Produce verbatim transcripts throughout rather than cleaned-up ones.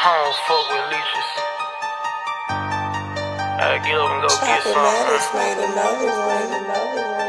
I don't fuck with leeches. I get up and go get some. Made another one, another one.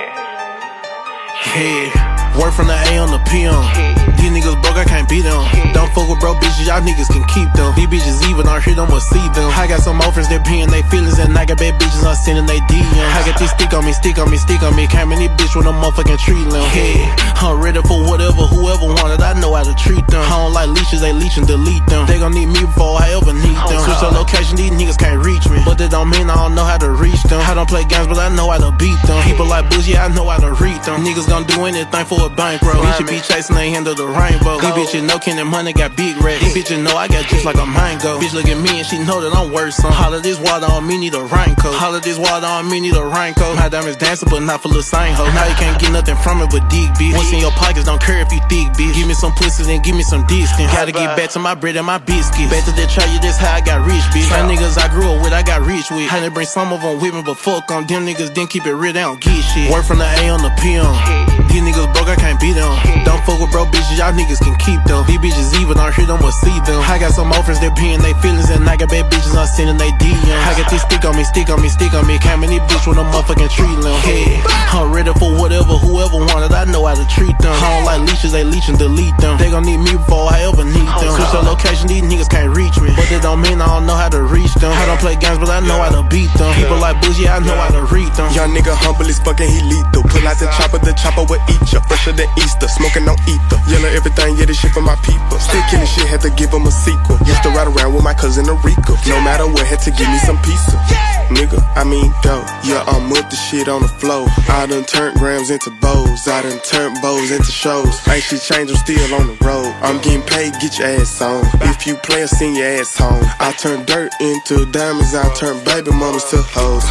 Yeah. Yeah, work from the A on the P M. These niggas broke, I can't beat them. Don't fuck with broke bitches, y'all niggas can keep them. These bitches even, I hear them or see them. I got some old friends that peeing they feelings, and I got bad bitches, I'm sending they D Ms. I got this stick on me, stick on me, stick on me. Came in this bitch with a motherfucking tree limb. Yeah, I'm ready for whatever, whoever wanted, I know how to treat them. I don't like leeches, they leech and delete them. They gon' need me before I ever need them. Switch the location, these niggas can't reach me, but that don't mean I don't know how to reach them. I don't play games, but I know how to beat them. People like Bougie, I know how to read them. Niggas gon' do anything for a bankroll. These should be chasing, they handle the rainbow. These bitches know Ken and money got big racks. These bitches know I got just like a mango. Bitch look at me and she know that I'm worth some. Holla this water on me, need a raincoat. Holla this water on me, need a raincoat. My diamonds dancing, but not for the same hoe. Now you can't get nothing from it but dick, bitch. What's in your pockets, don't care if you thick, bitch. Give me some pussy, then give me some distance. Gotta get back to my bread and my biscuits. Back to that try you, that's how I got rich, bitch. Some niggas I grew up with, I got rich with. Had to bring some of them with me, but fuck them. Them niggas didn't keep it real, they don't get shit. Work from the A on the P M. These niggas broke, I can't beat them. Don't fuck with broke bitches, y'all niggas can keep them. These bitches even, I hear them or see them. I got some old friends that peeing they feelings, and I got bad bitches, I'm sending they D Ms. I got this stick on me, stick on me, stick on me. Came in this bitch with a motherfucking tree limb. Yeah, I'm ready for whatever, whoever wanted, I know how to treat them. I don't like leeches, they leech and delete them. They gon' need me before I ever need them. Switch the location, these niggas can't reach me, but that don't mean I don't know how to reach them. I don't play games, but I know how to beat them. People like Bougie, I know how to read them. Young nigga humble as fucking, he lethal. Pull out the chopper, the chopper will eat ya. Fresher than Easter, smoking on ether. Yellow everything, yeah, this shit for my people. Still killing shit, had to give him a sequel. Used to ride around with my cousin Enrico. No matter what, had to give me some pizza. Nigga, I mean dough. Yeah, I'm with the shit on the flow. I done turned grams into bows. I done turned bows into shows. Ain't shit changed, I'm still on the road. I'm getting paid, get your ass on. If you play, send your ass home. I turn dirt into diamonds. I turn baby mamas to hoes.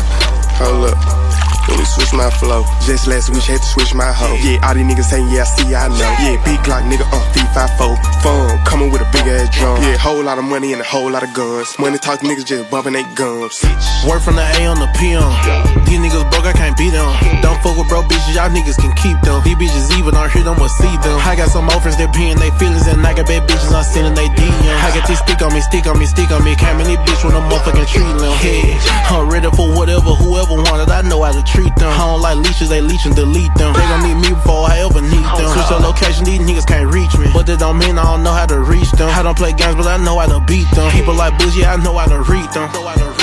Hold up. Let me switch my flow. Just last week, had to switch my hoe. Yeah, all these niggas saying, yeah, I see, I know. Yeah, big Glock nigga on three five four. Fun, coming with a big ass drum. Yeah, whole lot of money and a whole lot of guns. Money talk niggas just bumping they gums. Work from the A on the P M. These niggas broke, I can't beat them. Don't fuck with broke bitches, y'all niggas can keep them. These bitches even, I hear them or see them. I got some old friends that peeing they feelings, and I got bad bitches, I'm sending they D Ms. I got this stick on me, stick on me, stick on me. Came in this bitch with a motherfucking tree limb. Yeah, I'm ready for whatever, whoever wanted, I know how to treat them. I don't like leeches, they leech and delete them. They gon' need me before I ever need them. Switch the location, these niggas can't reach me, but that don't mean I don't know how to reach them. I don't play games, but I know how to beat them. People like Bougie, I know how to read them.